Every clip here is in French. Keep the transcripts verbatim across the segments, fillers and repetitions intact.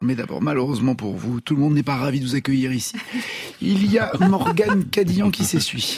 Mais d'abord, malheureusement pour vous, tout le monde n'est pas ravi de vous accueillir ici. Il y a Morgane Cadillan qui s'essuie.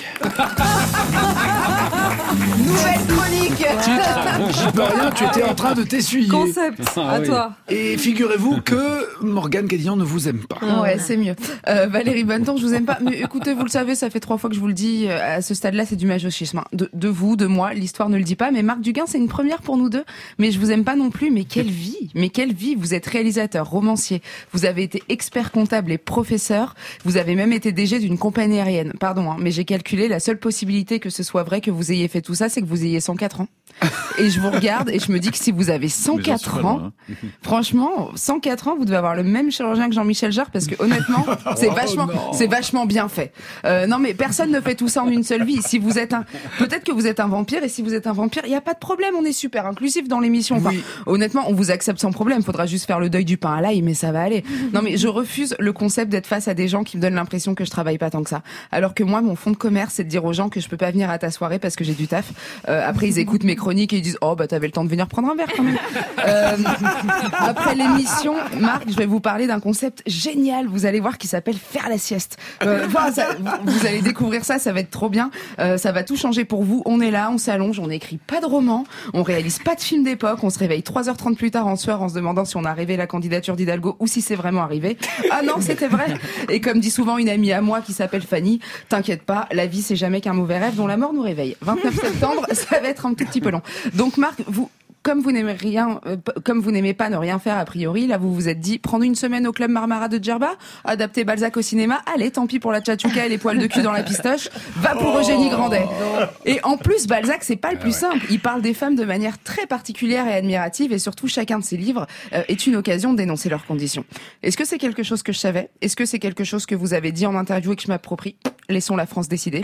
Nouvelle chronique. J'y peux rien, tu étais en train de t'essuyer. Concept, Ah, à oui. toi. Et figurez-vous que Morgane Cadillan ne vous aime pas. Ouais, c'est mieux. Euh, Valérie Bonneton, je vous aime pas. Mais écoutez, vous le savez, ça fait trois fois que je vous le dis. À ce stade-là, c'est du masochisme. hein. De, de vous, de moi, l'histoire ne le dit pas. Mais Marc Duguin, c'est une première pour nous deux. Mais je vous aime pas non plus. Mais quelle vie Mais quelle vie Vous êtes réalisateur, romancier. Vous avez été expert comptable et professeur. Vous avez même été D G d'une compagnie aérienne. Pardon, hein, mais j'ai calculé la seule possibilité que ce soit vrai que vous ayez fait tout ça, c'est que vous ayez cent quatre ans. Et je vous regarde et je me dis que si vous avez cent quatre ans, franchement, cent quatre ans, vous devez avoir le même chirurgien que Jean-Michel Jarre parce que honnêtement, c'est Oh, vachement, non. c'est vachement bien fait. Euh, non mais personne ne fait tout ça en une seule vie. Si vous êtes un, peut-être que vous êtes un vampire et si vous êtes un vampire, il y a pas de problème, on est super inclusif dans l'émission. Enfin, Oui. honnêtement, on vous accepte sans problème. Faudra juste faire le deuil du pain à l'ail, mais ça va aller. Non mais je refuse le concept d'être face à des gens qui me donnent l'impression que je travaille pas tant que ça. Alors que moi, mon fond de commerce, c'est de dire aux gens que je peux pas venir à ta soirée parce que j'ai du taf. Euh, après, ils écoutent mes chroniques et ils disent oh bah t'avais le temps de venir prendre un verre quand même. Euh, après l'émission, Marc, je vais vous parler d'un concept génial. Vous allez voir qui s'appelle faire la sieste. Euh, voilà, ça, vous allez découvrir ça, ça va être trop bien. Euh, ça va tout changer pour vous. On est là, on s'allonge, on n'écrit pas de roman, on réalise pas de film d'époque, on se réveille trois heures trente plus tard en soir en se demandant si on a rêvé la candidature d'Hidalgo ou si c'est vraiment arrivé. Ah non, c'était vrai. Et comme dit souvent une amie à moi qui s'appelle Fanny, t'inquiète pas, la vie c'est jamais qu'un mauvais rêve dont la mort nous réveille. vingt-neuf septembre, ça va être un tout petit peu long. Donc Marc, vous comme vous n'aimez rien, euh, p- comme vous n'aimez pas ne rien faire a priori, là vous vous êtes dit prendre une semaine au club Marmara de Djerba, adapter Balzac au cinéma, allez tant pis pour la tchatchouka et les poils de cul dans la pistoche, va pour Eugénie Grandet. Et en plus Balzac c'est pas le plus simple, il parle des femmes de manière très particulière et admirative et surtout chacun de ses livres euh, est une occasion de dénoncer leurs conditions. Est-ce que c'est quelque chose que je savais ? Est-ce que c'est quelque chose que vous avez dit en interview et que je m'approprie ? Laissons la France décider.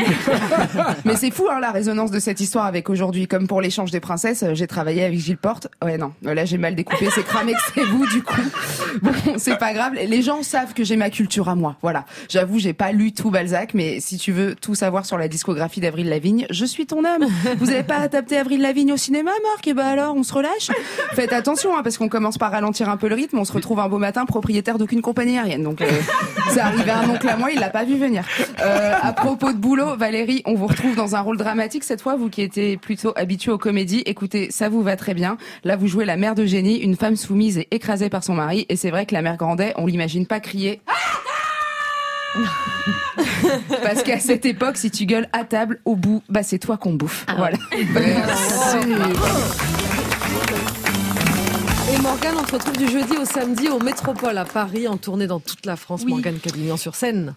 Mais c'est fou hein, la résonance de cette histoire avec aujourd'hui. Comme pour l'échange des princesses, euh, j'ai travaillé avec Gilles Porte. Ouais non, là j'ai mal découpé, c'est cramé que c'est vous du coup. Bon, c'est pas grave, les gens savent que j'ai ma culture à moi. Voilà. J'avoue, j'ai pas lu tout Balzac, mais si tu veux tout savoir sur la discographie d'Avril Lavigne, je suis ton homme. Vous avez pas adapté Avril Lavigne au cinéma, Marc ? Et bah alors, on se relâche ? Faites attention hein, parce qu'on commence par ralentir un peu le rythme, on se retrouve un beau matin propriétaire d'aucune compagnie aérienne. Donc euh, c'est arrivé à un oncle à moi, il l'a pas vu venir. Euh, à propos de boulot, Valérie, on vous retrouve dans un rôle dramatique cette fois, vous qui étiez plutôt habituée aux comédies. Écoutez, ça vous va très bien. Là, vous jouez la mère d'Eugénie, une femme soumise et écrasée par son mari. Et c'est vrai que la mère Grandet, on l'imagine pas crier. Parce qu'à cette époque, si tu gueules à table, au bout, bah c'est toi qu'on bouffe. Ah voilà. Merci. Et Morgane, on se retrouve du jeudi au samedi au Métropole à Paris, en tournée dans toute la France. Oui. Morgane Cadillan sur scène.